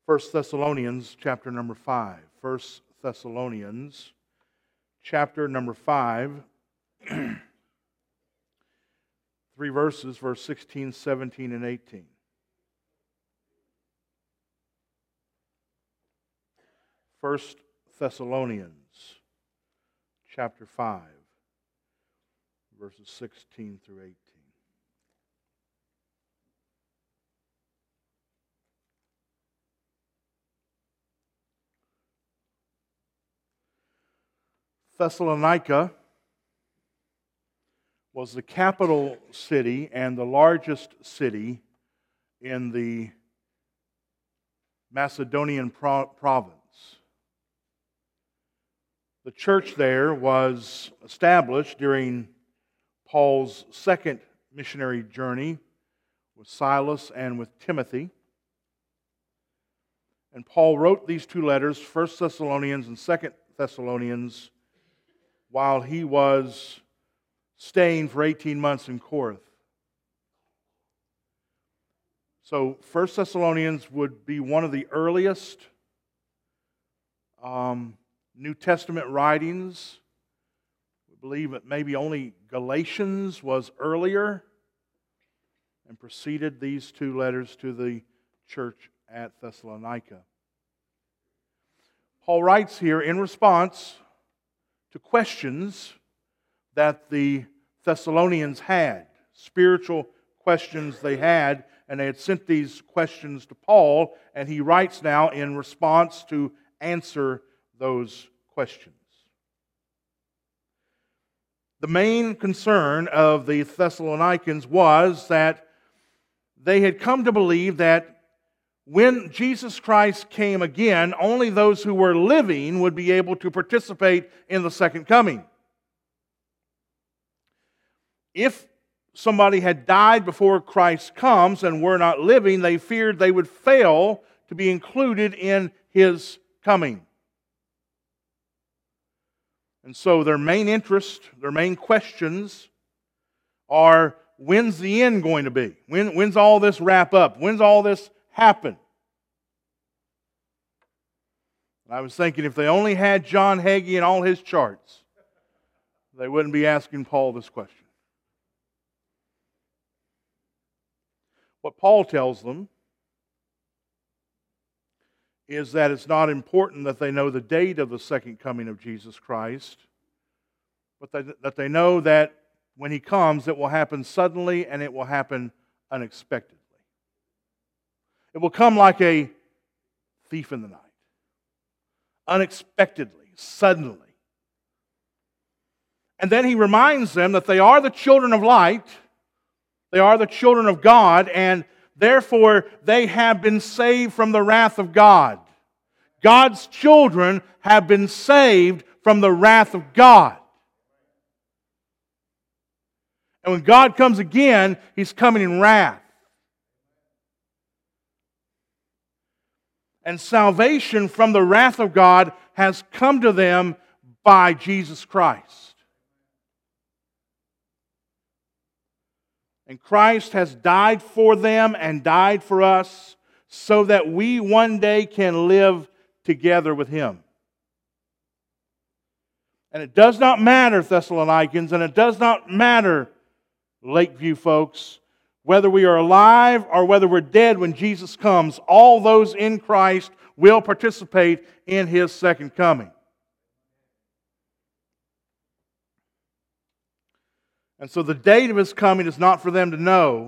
First Thessalonians chapter number 5. First Thessalonians chapter number 5. 3 verses, verse 16, 17, and 18. First Thessalonians chapter 5, verses 16 through 18. Thessalonica was the capital city and the largest city in the Macedonian province. The church there was established during Paul's second missionary journey with Silas and with Timothy. And Paul wrote these two letters, 1 Thessalonians and 2 Thessalonians, while he was staying for 18 months in Corinth. So 1 Thessalonians would be one of the earliest New Testament writings. We believe that maybe only Galatians was earlier and preceded these two letters to the church at Thessalonica. Paul writes here in response to questions that the Thessalonians had, spiritual questions they had, and they had sent these questions to Paul, and he writes now in response to answer those questions. The main concern of the Thessalonians was that they had come to believe that when Jesus Christ came again, only those who were living would be able to participate in the second coming. If somebody had died before Christ comes and were not living, they feared they would fail to be included in His coming. And so their main interest, their main questions are, when's the end going to be? When's all this wrap up? When's all this happen? I was thinking if they only had John Hagee and all his charts, they wouldn't be asking Paul this question. What Paul tells them is that it's not important that they know the date of the second coming of Jesus Christ, but that they know that when He comes, it will happen suddenly and it will happen unexpectedly. It will come like a thief in the night, unexpectedly, suddenly. And then he reminds them that they are the children of light, they are the children of God, and therefore they have been saved from the wrath of God. God's children have been saved from the wrath of God. And when God comes again, He's coming in wrath. And salvation from the wrath of God has come to them by Jesus Christ. And Christ has died for them and died for us so that we one day can live together with Him. And it does not matter, Thessalonians, and it does not matter, Lakeview folks, whether we are alive or whether we're dead when Jesus comes, all those in Christ will participate in His second coming. And so the date of His coming is not for them to know,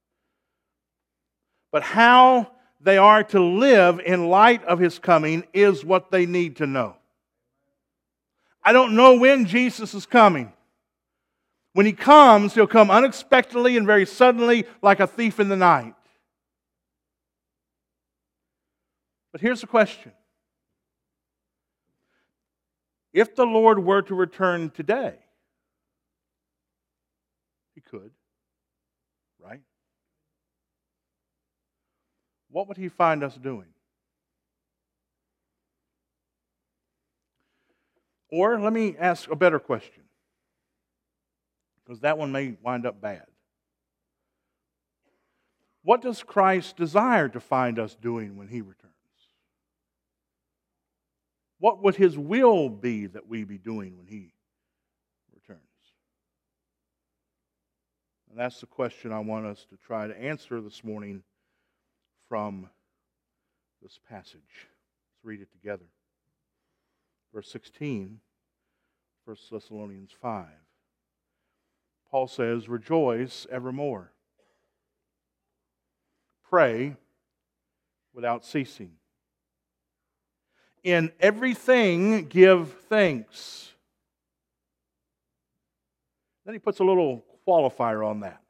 but how they are to live in light of His coming is what they need to know. I don't know when Jesus is coming. When He comes, He'll come unexpectedly and very suddenly like a thief in the night. But here's the question. If the Lord were to return today, He could, right? What would He find us doing? Or let me ask a better question, because that one may wind up bad. What does Christ desire to find us doing when He returns? What would His will be that we be doing when He returns? And that's the question I want us to try to answer this morning from this passage. Let's read it together. Verse 16, 1 Thessalonians 5. Paul says, "Rejoice evermore. Pray without ceasing. In everything give thanks." Then he puts a little qualifier on that.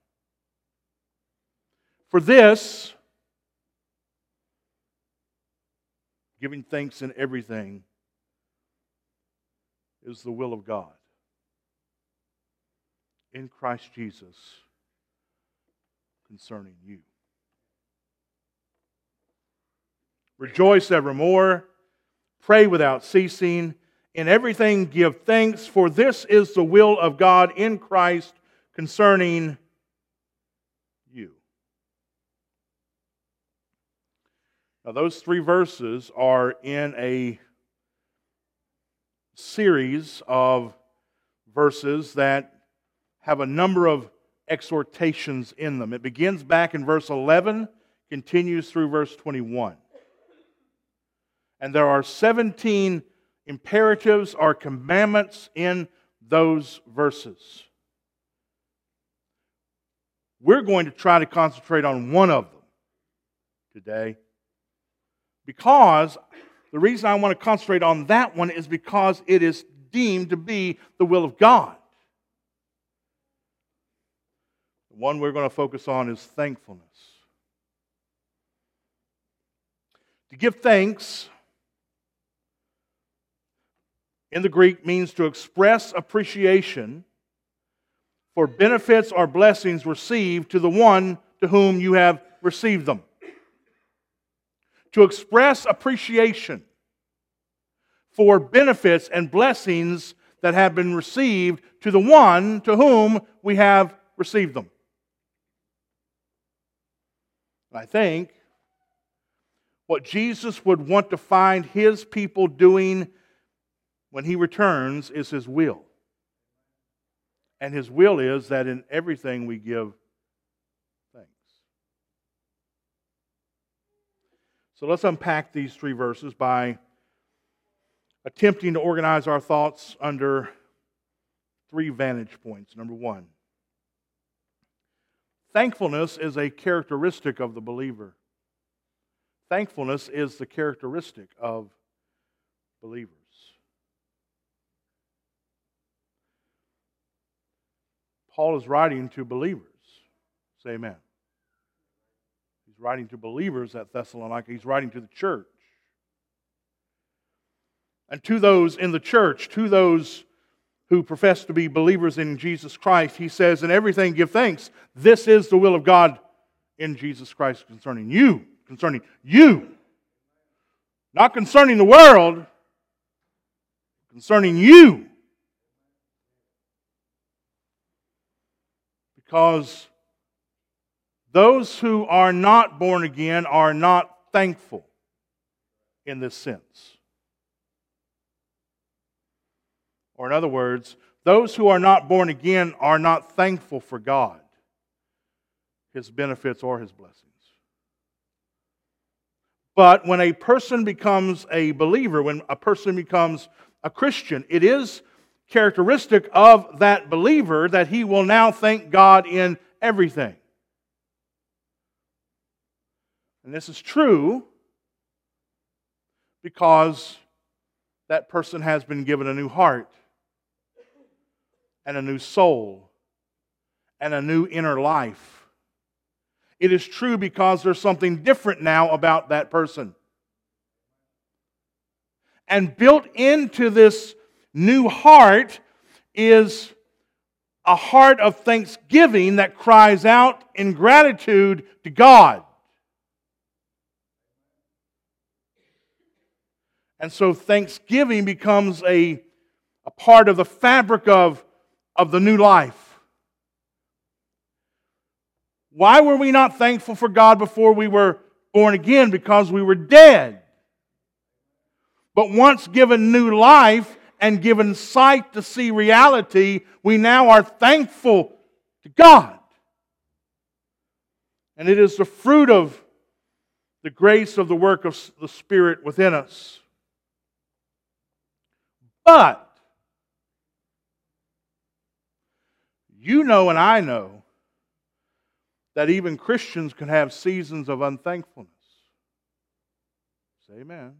"For this," giving thanks in everything, "is the will of God in Christ Jesus concerning you." Rejoice evermore, pray without ceasing, in everything give thanks, for this is the will of God in Christ concerning you. Now, those three verses are in a series of verses that have a number of exhortations in them. It begins back in verse 11, continues through verse 21. And there are 17 imperatives or commandments in those verses. We're going to try to concentrate on one of them today, because the reason I want to concentrate on that one is because it is deemed to be the will of God. The one we're going to focus on is thankfulness. To give thanks in the Greek means to express appreciation for benefits or blessings received to the one to whom you have received them. To express appreciation for benefits and blessings that have been received to the one to whom we have received them. I think what Jesus would want to find His people doing when He returns is His will. And His will is that in everything we give thanks. So let's unpack these three verses by attempting to organize our thoughts under three vantage points. Number one, thankfulness is a characteristic of the believer. Thankfulness is the characteristic of believers. Paul is writing to believers. Say amen. He's writing to believers at Thessalonica. He's writing to the church. And to those in the church, to those who profess to be believers in Jesus Christ, he says, "In everything give thanks. This is the will of God in Jesus Christ concerning you." Concerning you. Not concerning the world. Concerning you. Because those who are not born again are not thankful in this sense. Or in other words, those who are not born again are not thankful for God, His benefits, or His blessings. But when a person becomes a believer, when a person becomes a Christian, it is characteristic of that believer that he will now thank God in everything. And this is true because that person has been given a new heart and a new soul and a new inner life. It is true because there's something different now about that person. And built into this new heart is a heart of thanksgiving that cries out in gratitude to God. And so thanksgiving becomes a part of the fabric of the new life. Why were we not thankful for God before we were born again? Because we were dead. But once given new life and given sight to see reality, we now are thankful to God. And it is the fruit of the grace of the work of the Spirit within us. But you know and I know that even Christians can have seasons of unthankfulness. Say amen.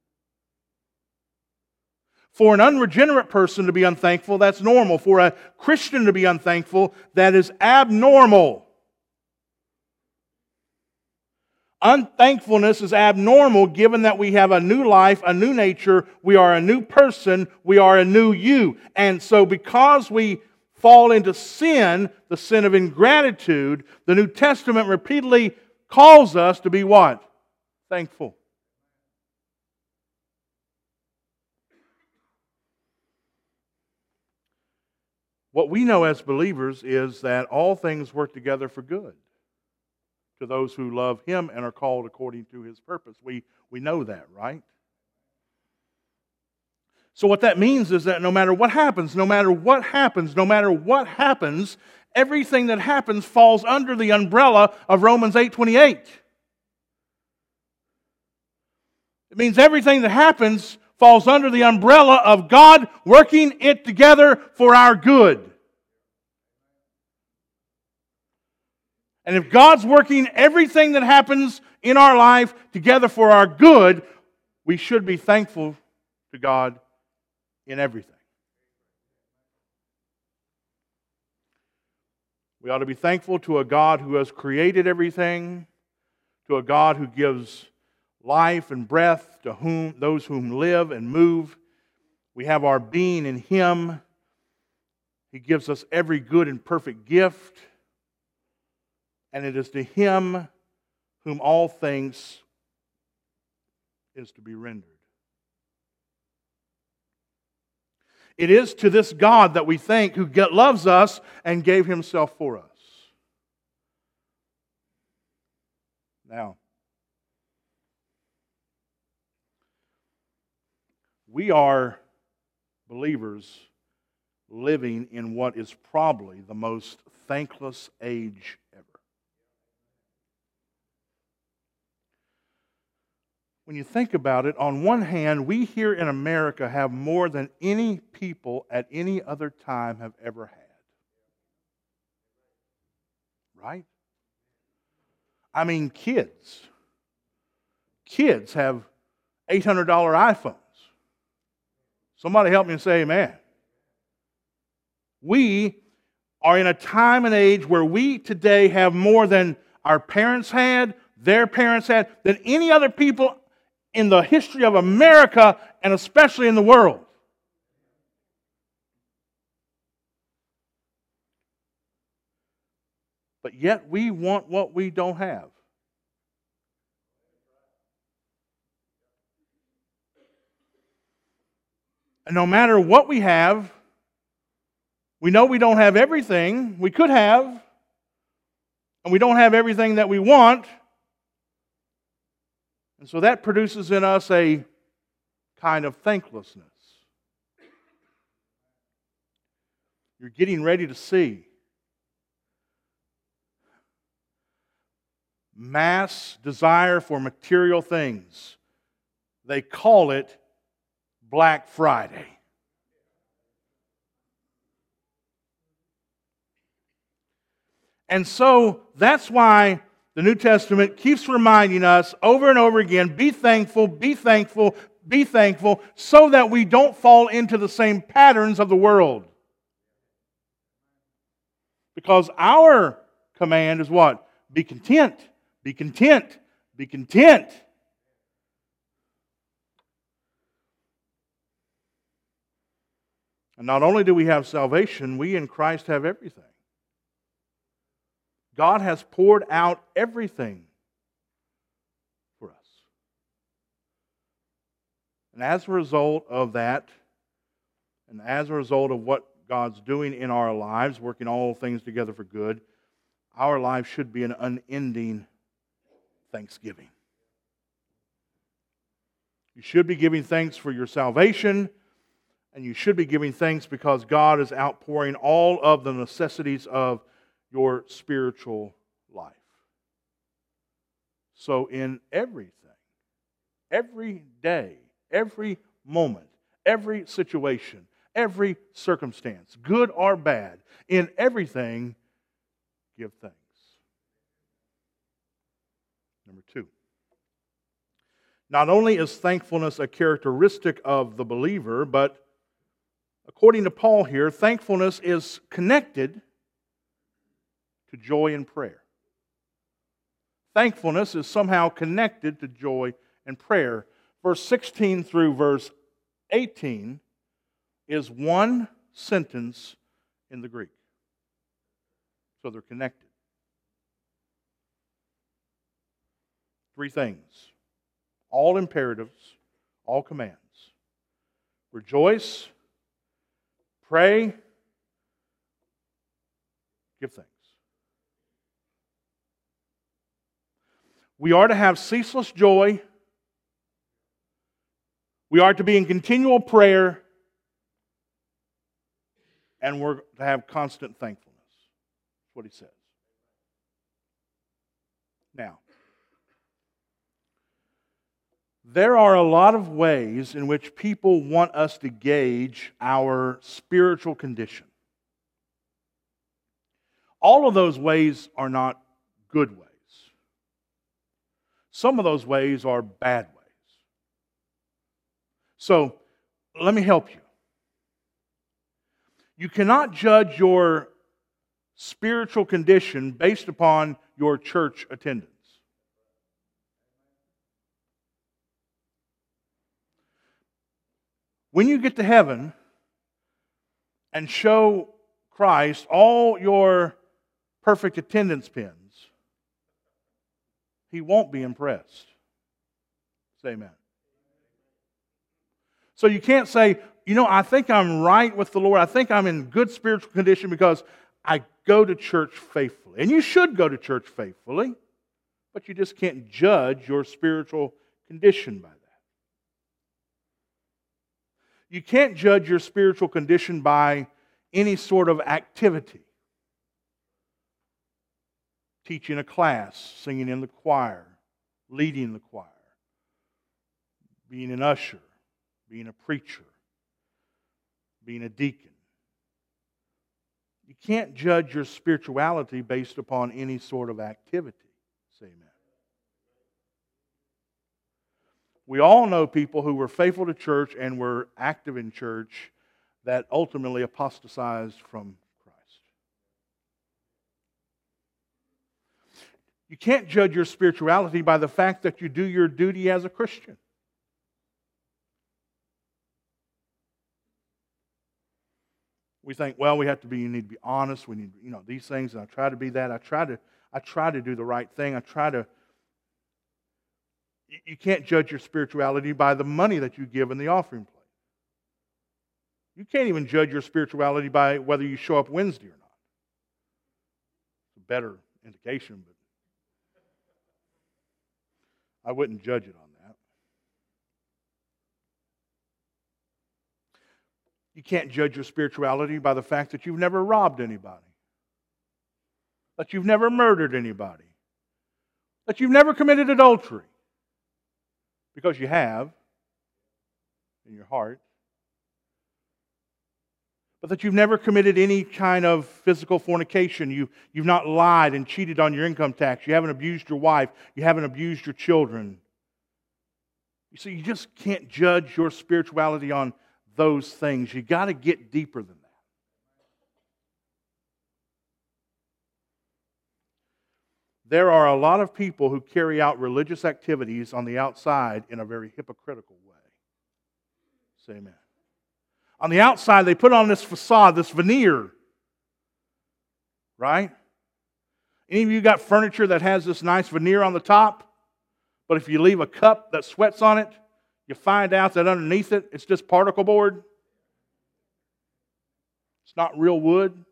For an unregenerate person to be unthankful, that's normal. For a Christian to be unthankful, that is abnormal. Unthankfulness is abnormal given that we have a new life, a new nature, we are a new person, we are a new you. And so because we fall into sin, the sin of ingratitude, the New Testament repeatedly calls us to be what? Thankful. What we know as believers is that all things work together for good to those who love Him and are called according to His purpose. We know that, right? So what that means is that no matter what happens, everything that happens falls under the umbrella of Romans 8:28. It means everything that happens falls under the umbrella of God working it together for our good. And if God's working everything that happens in our life together for our good, we should be thankful to God in everything. We ought to be thankful to a God who has created everything, to a God who gives life and breath to those whom live and move. We have our being in Him. He gives us every good and perfect gift. And it is to Him whom all things is to be rendered. It is to this God that we thank who loves us and gave Himself for us. Now, we are believers living in what is probably the most thankless age ever. When you think about it, on one hand, we here in America have more than any people at any other time have ever had. Right? I mean, kids. Kids have $800 iPhones. Somebody help me and say amen. We are in a time and age where we today have more than our parents had, their parents had, than any other people in the history of America and especially in the world. But yet we want what we don't have. And no matter what we have, we know we don't have everything we could have, and we don't have everything that we want. And so that produces in us a kind of thanklessness. You're getting ready to see mass desire for material things. They call it Black Friday. And so that's why the New Testament keeps reminding us over and over again, be thankful, be thankful, be thankful, so that we don't fall into the same patterns of the world. Because our command is what? Be content, be content, be content. And not only do we have salvation, we in Christ have everything. God has poured out everything for us. And as a result of that, and as a result of what God's doing in our lives, working all things together for good, our life should be an unending thanksgiving. You should be giving thanks for your salvation, and you should be giving thanks because God is outpouring all of the necessities of your spiritual life. So in everything, every day, every moment, every situation, every circumstance, good or bad, in everything, give thanks. Number 2. Not only is thankfulness a characteristic of the believer, but according to Paul here, thankfulness is connected to joy and prayer. Thankfulness is somehow connected to joy and prayer. Verse 16 through verse 18 is one sentence in the Greek. So they're connected. 3 things. All imperatives, all commands. Rejoice, pray, give thanks. We are to have ceaseless joy. We are to be in continual prayer. And we're to have constant thankfulness. That's what he says. Now, there are a lot of ways in which people want us to gauge our spiritual condition. All of those ways are not good ways. Some of those ways are bad ways. So, let me help you. You cannot judge your spiritual condition based upon your church attendance. When you get to heaven and show Christ all your perfect attendance pins, He won't be impressed. Say amen. So you can't say, I think I'm right with the Lord. I think I'm in good spiritual condition because I go to church faithfully. And you should go to church faithfully, but you just can't judge your spiritual condition by that. You can't judge your spiritual condition by any sort of activity. Teaching a class, singing in the choir, leading the choir, being an usher, being a preacher, being a deacon. You can't judge your spirituality based upon any sort of activity. Say amen. We all know people who were faithful to church and were active in church that ultimately apostatized from Christ. You can't judge your spirituality by the fact that you do your duty as a Christian. We think, well, you need to be honest. We need, these things. And I try to be that. I try to do the right thing. You can't judge your spirituality by the money that you give in the offering plate. You can't even judge your spirituality by whether you show up Wednesday or not. It's a better indication, but I wouldn't judge it on that. You can't judge your spirituality by the fact that you've never robbed anybody, that you've never murdered anybody, that you've never committed adultery. Because you have in your heart. But that you've never committed any kind of physical fornication. You've not lied and cheated on your income tax. You haven't abused your wife. You haven't abused your children. You see, you just can't judge your spirituality on those things. You've got to get deeper than that. There are a lot of people who carry out religious activities on the outside in a very hypocritical way. Say amen. On the outside, they put on this facade, this veneer. Right? Any of you got furniture that has this nice veneer on the top? But if you leave a cup that sweats on it, you find out that underneath it, it's just particle board. It's not real wood.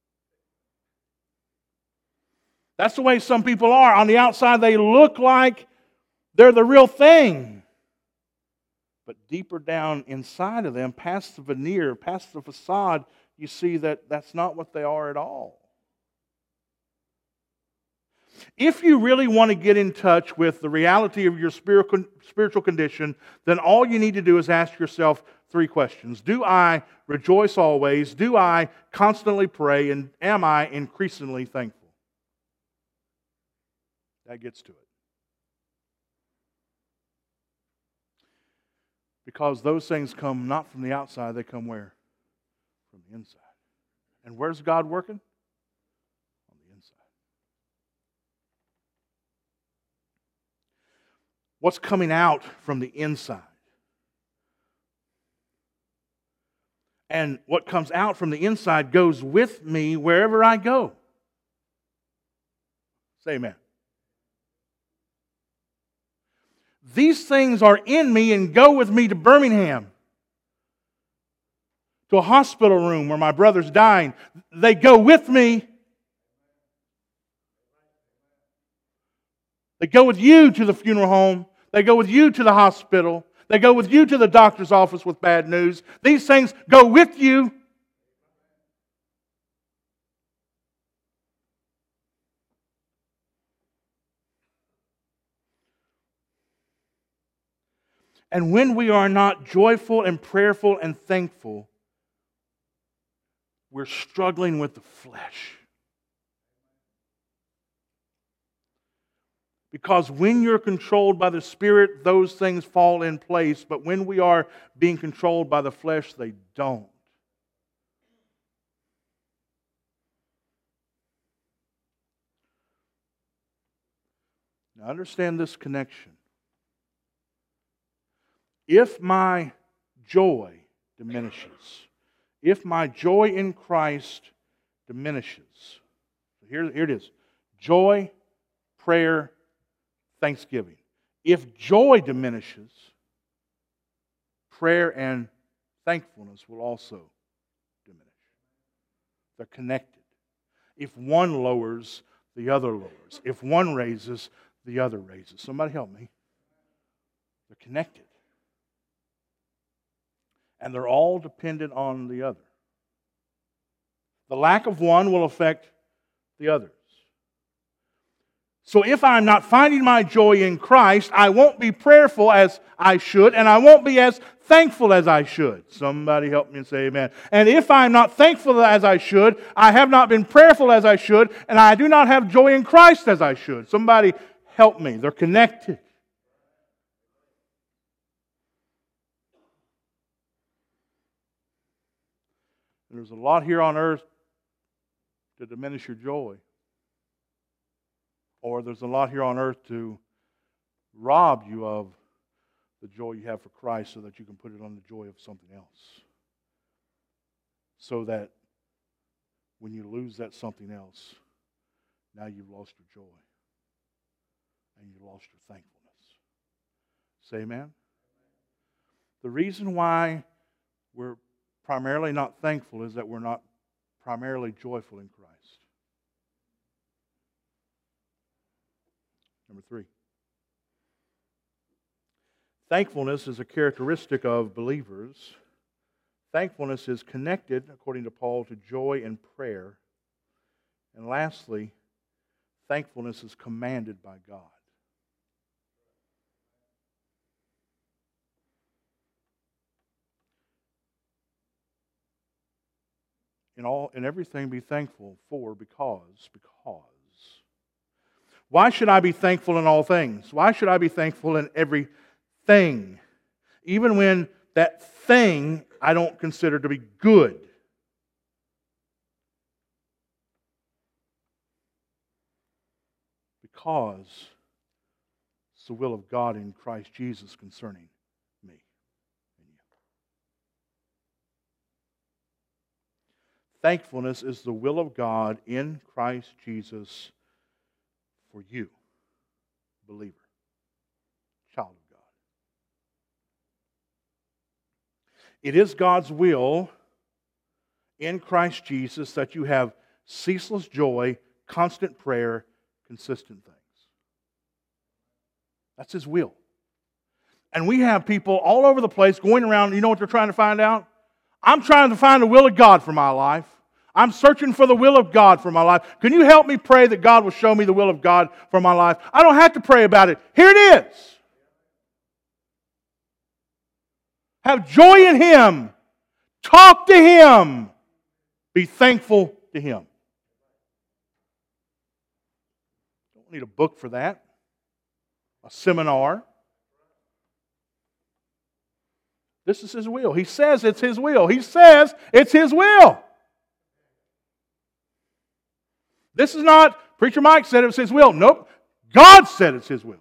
That's the way some people are. On the outside, they look like they're the real thing. But deeper down inside of them, past the veneer, past the facade, you see that that's not what they are at all. If you really want to get in touch with the reality of your spiritual condition, then all you need to do is ask yourself 3 questions. Do I rejoice always? Do I constantly pray? And am I increasingly thankful? That gets to it. Because those things come not from the outside, they come where? From the inside. And where's God working? On the inside. What's coming out from the inside? And what comes out from the inside goes with me wherever I go. Say amen. These things are in me and go with me to Birmingham, to a hospital room where my brother's dying. They go with me. They go with you to the funeral home. They go with you to the hospital. They go with you to the doctor's office with bad news. These things go with you. And when we are not joyful and prayerful and thankful, we're struggling with the flesh. Because when you're controlled by the Spirit, those things fall in place. But when we are being controlled by the flesh, they don't. Now understand this connection. If my joy diminishes, if my joy in Christ diminishes, here it is. Joy, prayer, thanksgiving. If joy diminishes, prayer and thankfulness will also diminish. They're connected. If one lowers, the other lowers. If one raises, the other raises. Somebody help me. They're connected. And they're all dependent on the other. The lack of one will affect the others. So if I'm not finding my joy in Christ, I won't be prayerful as I should, and I won't be as thankful as I should. Somebody help me and say amen. And if I'm not thankful as I should, I have not been prayerful as I should, and I do not have joy in Christ as I should. Somebody help me. They're connected. There's a lot here on earth to diminish your joy. Or there's a lot here on earth to rob you of the joy you have for Christ so that you can put it on the joy of something else. So that when you lose that something else, now you've lost your joy. And you've lost your thankfulness. Say amen? The reason why we're primarily not thankful is that we're not primarily joyful in Christ. Number 3. Thankfulness is a characteristic of believers. Thankfulness is connected, according to Paul, to joy and prayer. And lastly, thankfulness is commanded by God. In everything be thankful for because. Why should I be thankful in all things? Why should I be thankful in everything? Even when that thing I don't consider to be good. Because it's the will of God in Christ Jesus concerning me and you. Thankfulness is the will of God in Christ Jesus for you, believer, child of God. It is God's will in Christ Jesus that you have ceaseless joy, constant prayer, consistent things. That's His will. And we have people all over the place going around, you know what they're trying to find out? I'm trying to find the will of God for my life. I'm searching for the will of God for my life. Can you help me pray that God will show me the will of God for my life? I don't have to pray about it. Here it is. Have joy in Him. Talk to Him. Be thankful to Him. Don't need a book for that. A seminar. This is His will. He says it's His will. He says it's His will. This is not, Preacher Mike said it was His will. Nope. God said it's His will.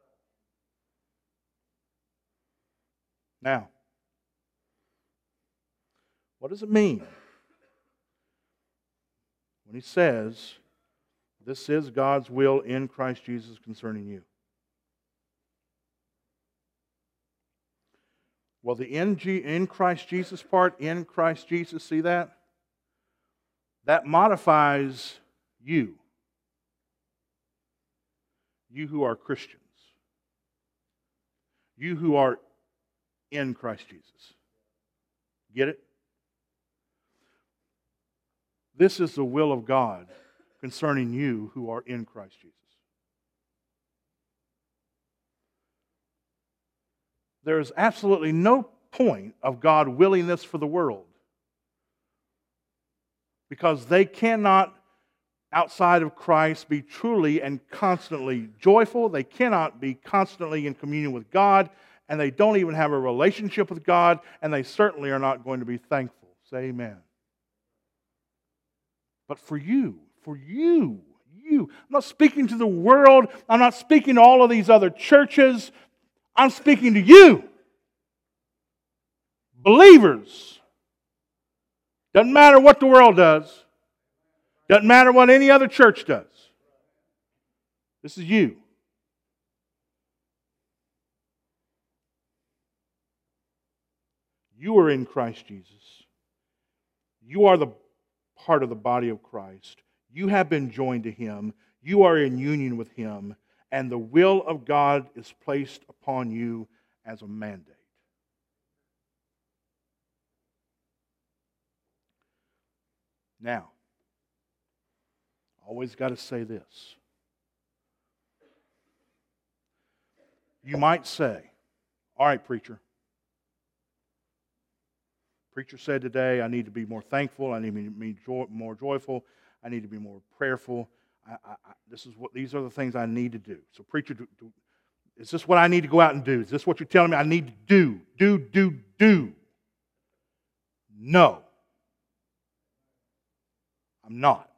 Now, what does it mean when He says, this is God's will in Christ Jesus concerning you? Well, the in Christ Jesus part, in Christ Jesus, see that? That modifies you. You who are Christians. You who are in Christ Jesus. Get it? This is the will of God concerning you who are in Christ Jesus. There is absolutely no point of God willing this for the world, because they cannot, outside of Christ, be truly and constantly joyful. They cannot be constantly in communion with God, and they don't even have a relationship with God, and they certainly are not going to be thankful. Say amen. But for you, I'm not speaking to the world. I'm not speaking to all of these other churches. I'm speaking to you. Believers. Doesn't matter what the world does. Doesn't matter what any other church does. This is you. You are in Christ Jesus. You are the part of the body of Christ. You have been joined to Him. You are in union with Him. And the will of God is placed upon you as a mandate. Now, always got to say this. You might say, all right, preacher. Preacher said today, I need to be more thankful. I need to be more joyful. I need to be more prayerful. These are the things I need to do. So, preacher, is this what I need to go out and do? Is this what you're telling me I need to do? Do. No. I'm not.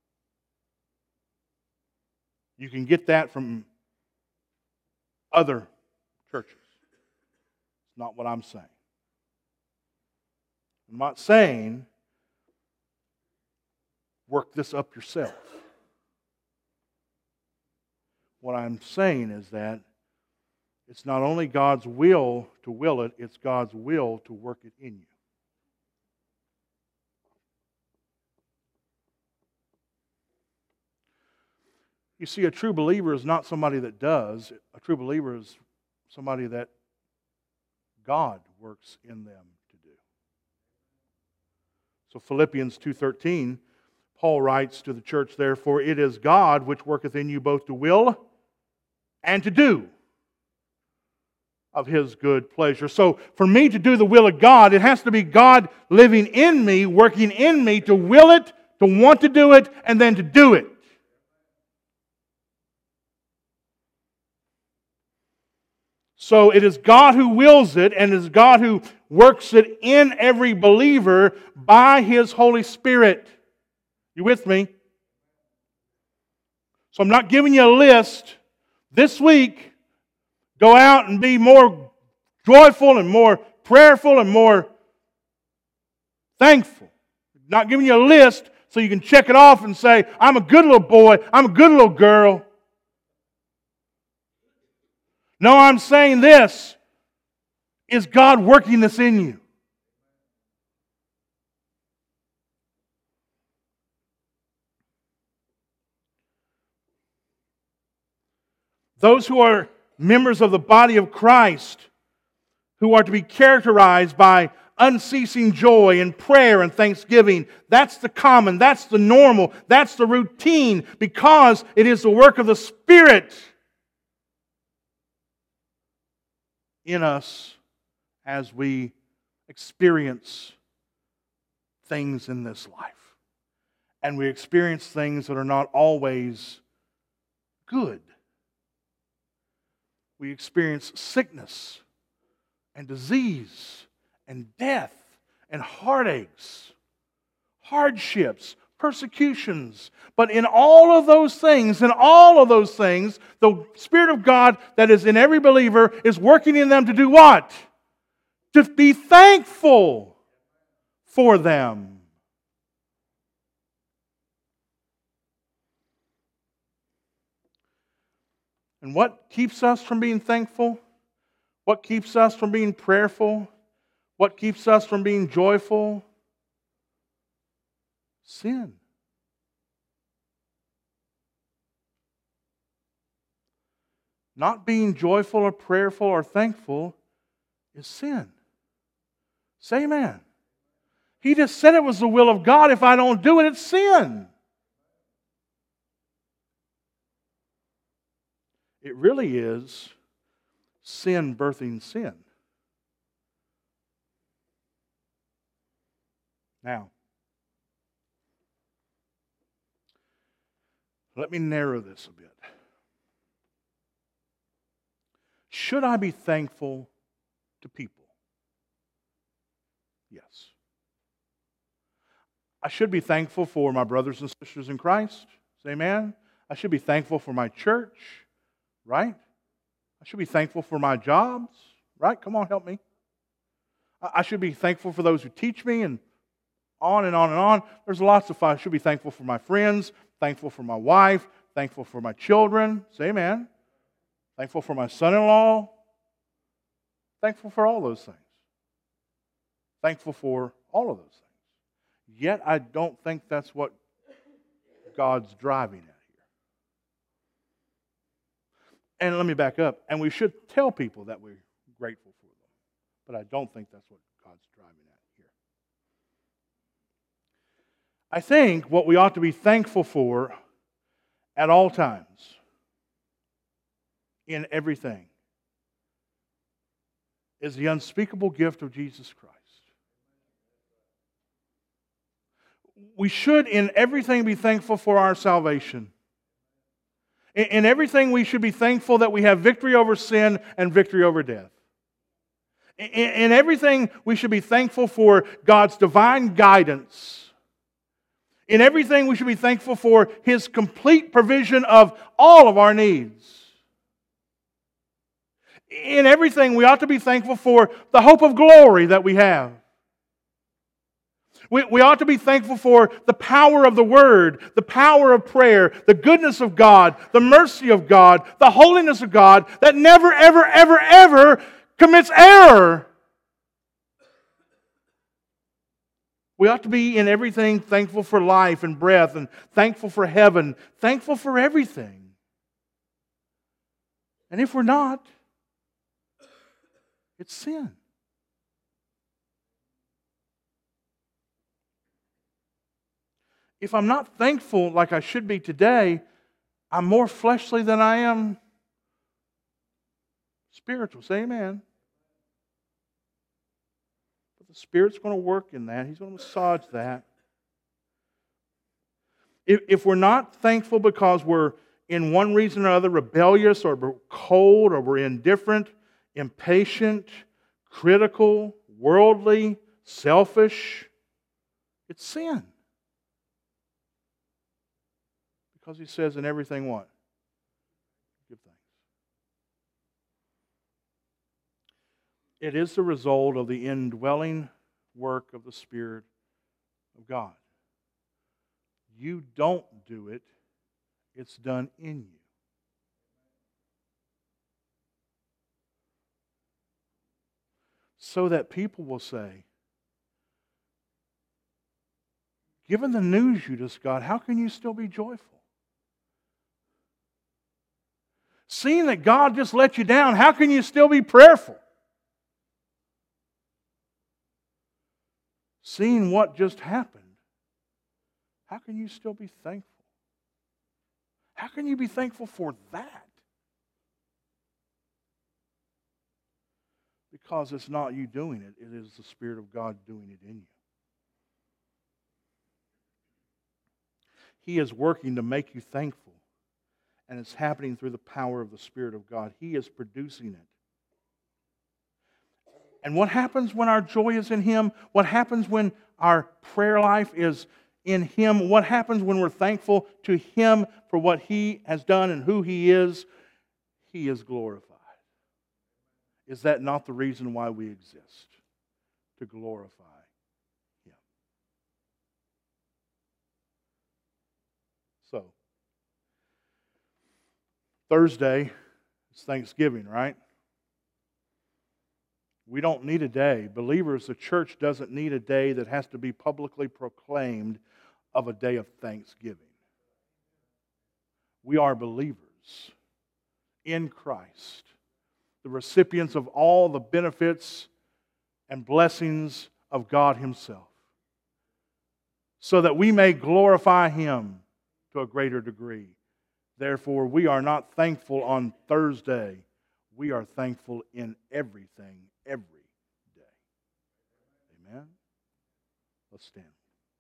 You can get that from other churches. It's not what I'm saying. I'm not saying work this up yourself. What I'm saying is that it's not only God's will to will it, it's God's will to work it in you. You see, a true believer is not somebody that does. A true believer is somebody that God works in them to do. So Philippians 2:13, Paul writes to the church, therefore, it is God which worketh in you both to will and to do of His good pleasure. So for me to do the will of God, it has to be God living in me, working in me to will it, to want to do it, and then to do it. So it is God who wills it, and it is God who works it in every believer by His Holy Spirit. You with me? So I'm not giving you a list. This week, go out and be more joyful and more prayerful and more thankful. I'm not giving you a list so you can check it off and say, I'm a good little boy, I'm a good little girl. No, I'm saying this. Is God working this in you? Those who are members of the body of Christ, who are to be characterized by unceasing joy and prayer and thanksgiving. That's the common, that's the normal, that's the routine, because it is the work of the Spirit in us as we experience things in this life. And we experience things that are not always good. We experience sickness and disease and death and heartaches, hardships, persecutions. But in all of those things, the Spirit of God that is in every believer is working in them to do what? To be thankful for them. And what keeps us from being thankful? What keeps us from being prayerful? What keeps us from being joyful? Sin. Not being joyful or prayerful or thankful is sin. Say amen. He just said it was the will of God. If I don't do it, it's sin. It really is sin birthing sin. Now, let me narrow this a bit. Should I be thankful to people? Yes. I should be thankful for my brothers and sisters in Christ. Say amen. I should be thankful for my church. Right? I should be thankful for my jobs. Right? Come on, help me. I should be thankful for those who teach me, and on and on and on. There's lots of fun. I should be thankful for my friends, thankful for my wife, thankful for my children. Say amen. Thankful for my son-in-law. Thankful for all those things. Thankful for all of those things. Yet I don't think that's what God's driving at. And let me back up. And we should tell people that we're grateful for them. But I don't think that's what God's driving at here. I think what we ought to be thankful for at all times, in everything, is the unspeakable gift of Jesus Christ. We should in everything be thankful for our salvation. In everything, we should be thankful that we have victory over sin and victory over death. In everything, we should be thankful for God's divine guidance. In everything, we should be thankful for His complete provision of all of our needs. In everything, we ought to be thankful for the hope of glory that we have. We ought to be thankful for the power of the Word, the power of prayer, the goodness of God, the mercy of God, the holiness of God that never, ever, ever, ever commits error. We ought to be in everything thankful for life and breath, and thankful for heaven, thankful for everything. And if we're not, it's sin. If I'm not thankful like I should be today, I'm more fleshly than I am spiritual. Say amen. But the Spirit's going to work in that. He's going to massage that. If we're not thankful because we're, in one reason or other, rebellious or we're cold or we're indifferent, impatient, critical, worldly, selfish, it's sin. Because He says in everything what? Give thanks. It is the result of the indwelling work of the Spirit of God. You don't do it, it's done in you. So that people will say, given the news you just got, how can you still be joyful? Seeing that God just let you down, how can you still be prayerful? seeing what just happened, how can you still be thankful? How can you be thankful for that? Because it's not you doing it. It is the Spirit of God doing it in you. He is working to make you thankful. And it's happening through the power of the Spirit of God. He is producing it. And what happens when our joy is in Him? What happens when our prayer life is in Him? What happens when we're thankful to Him for what He has done and who He is? He is glorified. Is that not the reason why we exist? To glorify Him. So, Thursday is Thanksgiving, right? We don't need a day. Believers, the church doesn't need a day that has to be publicly proclaimed of a day of thanksgiving. We are believers in Christ, the recipients of all the benefits and blessings of God Himself, so that we may glorify Him to a greater degree. Therefore, we are not thankful on Thursday. We are thankful in everything, every day. Amen? Let's stand.